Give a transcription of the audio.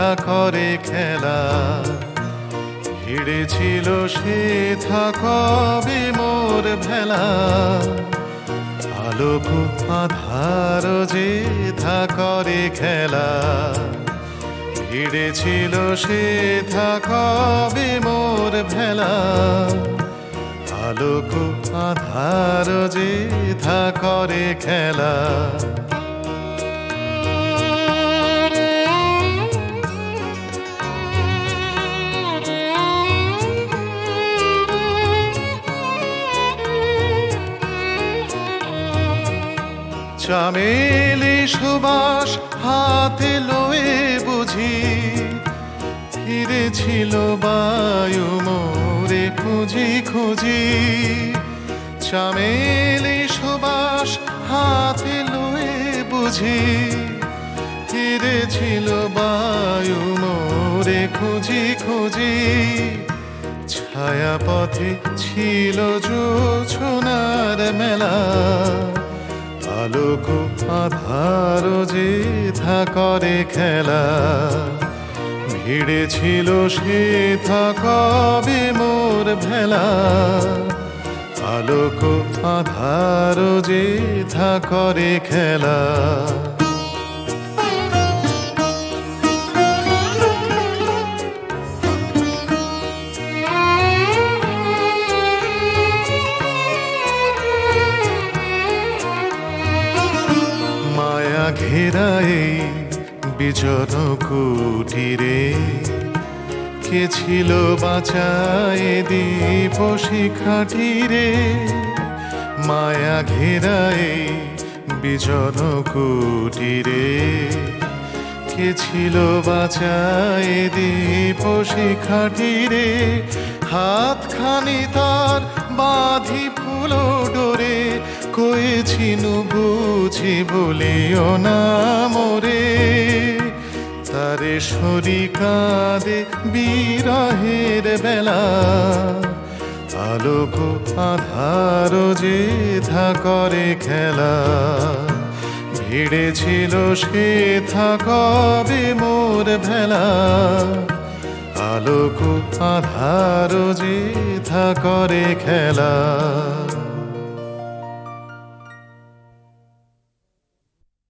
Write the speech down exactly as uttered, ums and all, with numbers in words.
করে খেলা ভিড়েছিল সে থাকবে মোর ভেলা আলোক আধার যে থা করে খেলা ভিড়েছিল সে থাকবে মোর ভেলা আলোক আধার যে থা করে খেলা চামেলি সুবাস হাতে লয়ে বুঝি ফিরেছিল বায়ু মোরে খুঁজি খুঁজি চামেলি সুবাস হাতে লয়ে বুঝি ফিরেছিল বায়ু মোরে খুঁজি খুঁজি ছায়া পথে ছিল জোছনার মেলা আলোক আধার যে থা করে খেলা ভিড়েছিল সে থাকবে মোর ভেলা আলোক আধার যে থা করে খেলা ঘেরাই বিজন কুটিরে কে ছিল বাঁচায় দীপ শিখাটিরে মায়া ঘেরাই বিজন কুটিরে কে ছিল বাঁচায় দীপ শিখাটিরে হাতখানি তার বাঁধি ফুল ডোরে কয়েছিনু বুঝি বলিও না মোরে তারে সরি কাঁদে বিরহের বেলা আলোক আধার যে থা করে খেলা ভিড়েছিল সে থাকবে মোর ভেলা আলোক আধার যে থা করে খেলা।